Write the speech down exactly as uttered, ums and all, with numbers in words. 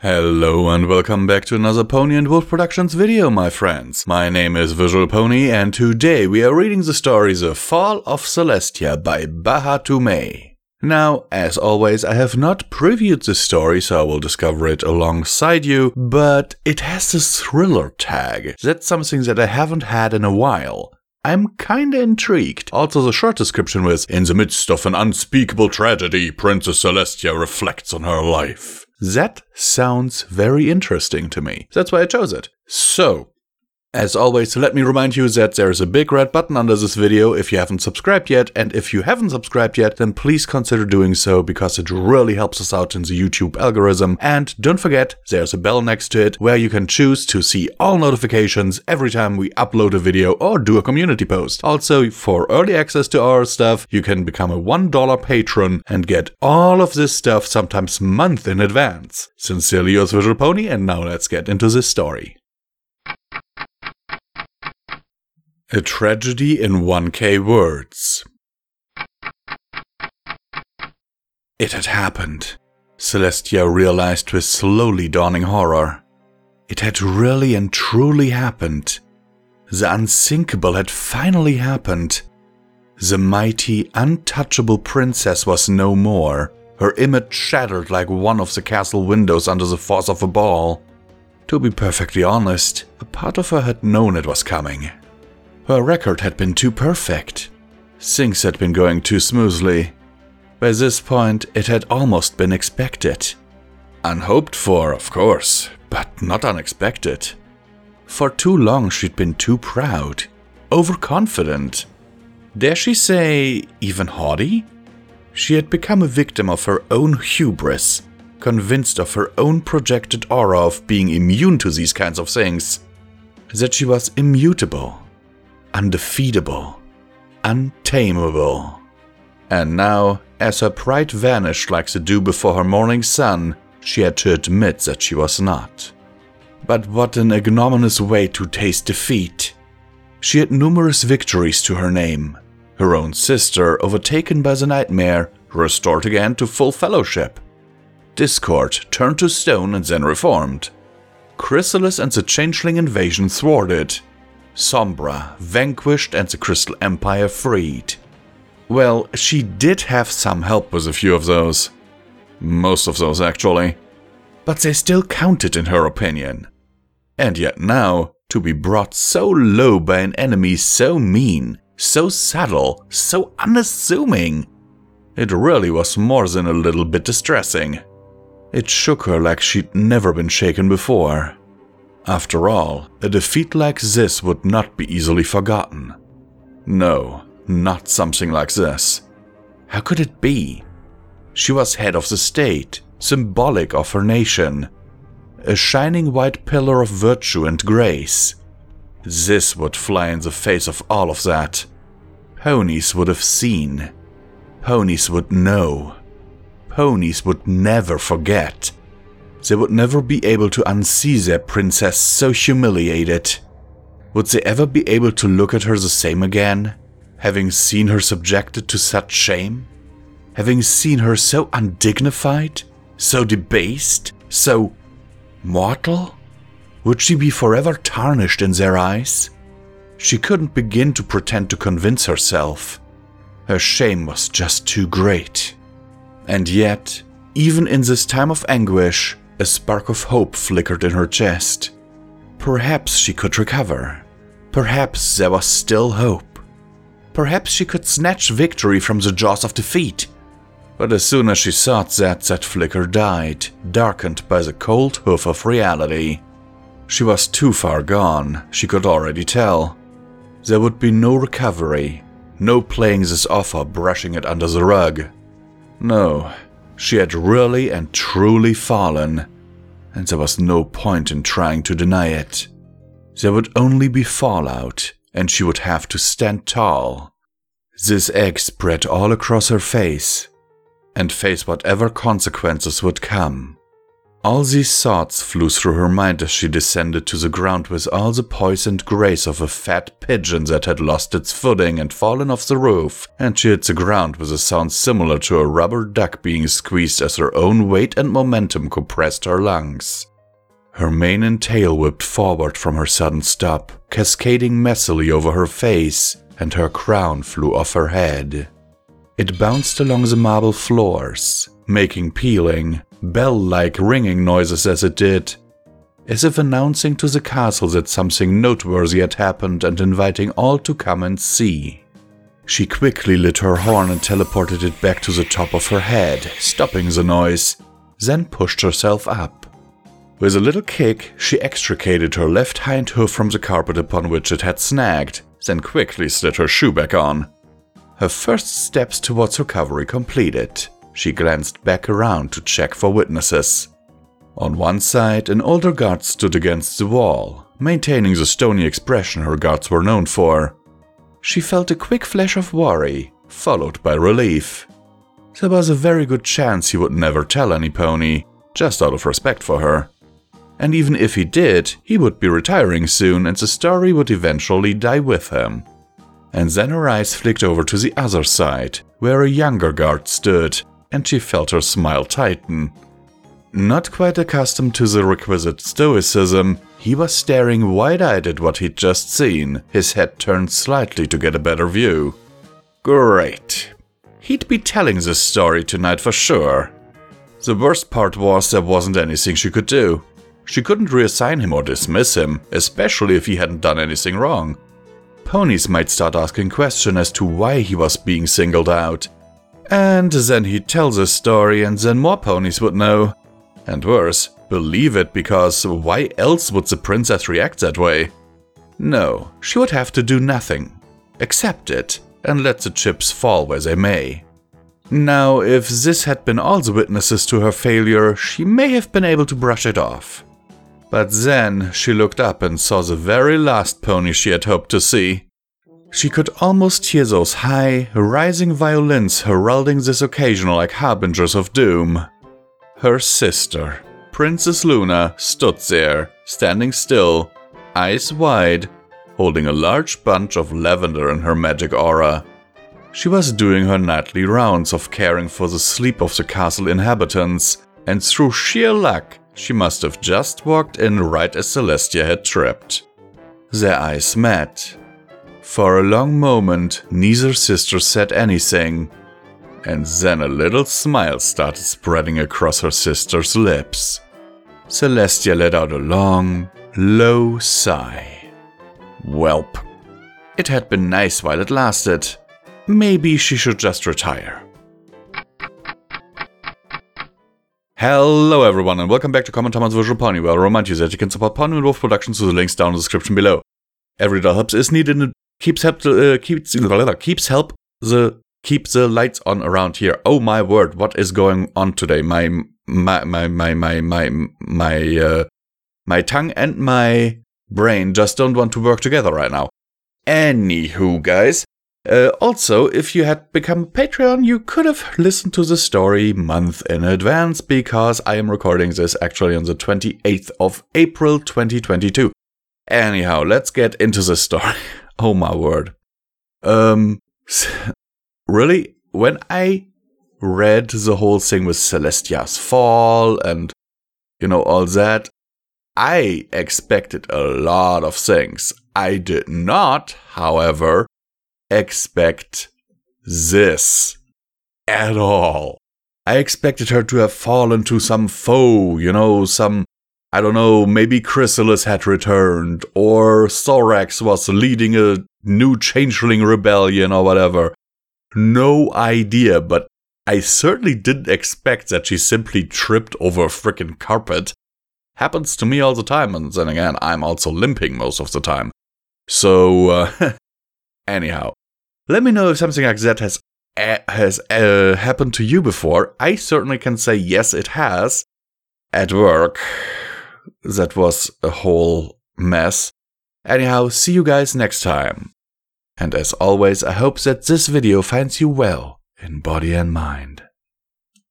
Hello and welcome back to another Pony and Wolf Productions video, my friends. My name is Visual Pony and today we are reading the story The Fall of Celestia by Bahatume. Now, as always, I have not previewed this story, so I will discover it alongside you, but it has this thriller tag. That's something that I haven't had in a while. I'm kinda intrigued. Also, the short description was, in the midst of an unspeakable tragedy, Princess Celestia reflects on her life. That sounds very interesting to me. That's why I chose it. So, as always, let me remind you that there is a big red button under this video if you haven't subscribed yet, and if you haven't subscribed yet, then please consider doing so because it really helps us out in the YouTube algorithm. And don't forget, there's a bell next to it where you can choose to see all notifications every time we upload a video or do a community post. Also, for early access to our stuff, you can become a one dollar patron and get all of this stuff sometimes months in advance. Sincerely yours, Visual Pony, and now let's get into this story. A tragedy in one K words. It had happened. Celestia realized with slowly dawning horror. It had really and truly happened. The unthinkable had finally happened. The mighty, untouchable princess was no more, her image shattered like one of the castle windows under the force of a ball. To be perfectly honest, a part of her had known it was coming. Her record had been too perfect. Things had been going too smoothly. By this point, it had almost been expected. Unhoped for, of course, but not unexpected. For too long she'd been too proud, overconfident. Dare she say, even haughty? She had become a victim of her own hubris, convinced of her own projected aura of being immune to these kinds of things. That she was immutable. Undefeatable, untamable. And now, as her pride vanished like the dew before her morning sun, she had to admit that she was not. But what an ignominious way to taste defeat. She had numerous victories to her name. Her own sister, overtaken by the nightmare, restored again to full fellowship. Discord turned to stone and then reformed. Chrysalis and the Changeling invasion thwarted. Sombra vanquished and the Crystal Empire freed. Well, she did have some help with a few of those. Most of those, actually. But they still counted in her opinion. And yet now, to be brought so low by an enemy so mean, so subtle, so unassuming, it really was more than a little bit distressing. It shook her like she'd never been shaken before. After all, a defeat like this would not be easily forgotten. No, not something like this. How could it be? She was head of the state, symbolic of her nation, a shining white pillar of virtue and grace. This would fly in the face of all of that. Ponies would have seen. Ponies would know. Ponies would never forget. They would never be able to unsee their princess so humiliated. Would they ever be able to look at her the same again, having seen her subjected to such shame? Having seen her so undignified, so debased, so mortal? Would she be forever tarnished in their eyes? She couldn't begin to pretend to convince herself. Her shame was just too great. And yet, even in this time of anguish, a spark of hope flickered in her chest. Perhaps she could recover. Perhaps there was still hope. Perhaps she could snatch victory from the jaws of defeat. But as soon as she thought that, that flicker died, darkened by the cold hoof of reality. She was too far gone, she could already tell. There would be no recovery, no playing this off or brushing it under the rug. No. She had really and truly fallen, and there was no point in trying to deny it. There would only be fallout, and she would have to stand tall. This egg spread all across her face, and face whatever consequences would come. All these thoughts flew through her mind as she descended to the ground with all the poise and grace of a fat pigeon that had lost its footing and fallen off the roof, and she hit the ground with a sound similar to a rubber duck being squeezed as her own weight and momentum compressed her lungs. Her mane and tail whipped forward from her sudden stop, cascading messily over her face, and her crown flew off her head. It bounced along the marble floors, making pealing, bell-like ringing noises as it did, as if announcing to the castle that something noteworthy had happened and inviting all to come and see. She quickly lit her horn and teleported it back to the top of her head, stopping the noise, then pushed herself up. With a little kick, she extricated her left hind hoof from the carpet upon which it had snagged, then quickly slid her shoe back on. Her first steps towards recovery completed, she glanced back around to check for witnesses. On one side, an older guard stood against the wall, maintaining the stony expression her guards were known for. She felt a quick flash of worry, followed by relief. There was a very good chance he would never tell any pony, just out of respect for her. And even if he did, he would be retiring soon and the story would eventually die with him. And then her eyes flicked over to the other side, where a younger guard stood, and she felt her smile tighten. Not quite accustomed to the requisite stoicism, he was staring wide-eyed at what he'd just seen, his head turned slightly to get a better view. Great. He'd be telling this story tonight for sure. The worst part was there wasn't anything she could do. She couldn't reassign him or dismiss him, especially if he hadn't done anything wrong. Ponies might start asking questions as to why he was being singled out. And then he'd tell the story and then more ponies would know. And worse, believe it, because why else would the princess react that way? No, she would have to do nothing. Accept it, and let the chips fall where they may. Now, if this had been all the witnesses to her failure, she may have been able to brush it off. But then she looked up and saw the very last pony she had hoped to see. She could almost hear those high, rising violins heralding this occasion like harbingers of doom. Her sister, Princess Luna, stood there, standing still, eyes wide, holding a large bunch of lavender in her magic aura. She was doing her nightly rounds of caring for the sleep of the castle inhabitants, and through sheer luck, she must have just walked in right as Celestia had tripped. Their eyes met. For a long moment, neither sister said anything, and then a little smile started spreading across her sister's lips. Celestia let out a long, low sigh. Welp. It had been nice while it lasted. Maybe she should just retire. Hello everyone and welcome back to Common Thomas Visual Pony, where I remind you that you can support Pony and Wolf Productions through the links down in the description below. Every dollar helps is needed and keeps help uh, keeps keeps help the keep the lights on around here. Oh my word, what is going on today? My my my my my my my uh my tongue and my brain just don't want to work together right now. Anywho, guys. Uh, also, if you had become a Patreon, you could have listened to the story month in advance, because I am recording this actually on the twenty-eighth of April twenty twenty-two. Anyhow, let's get into the story. Oh my word. Um, really? When I read the whole thing with Celestia's fall and, you know, all that, I expected a lot of things. I did not, however, expect this at all. I expected her to have fallen to some foe, you know, some, I don't know, maybe Chrysalis had returned, or Thorax was leading a new changeling rebellion or whatever. No idea, but I certainly didn't expect that she simply tripped over a frickin' carpet. Happens to me all the time, and then again, I'm also limping most of the time. So, uh, anyhow, let me know if something like that has uh, has uh, happened to you before. I certainly can say yes, it has. At work, that was a whole mess. Anyhow, see you guys next time. And as always, I hope that this video finds you well in body and mind.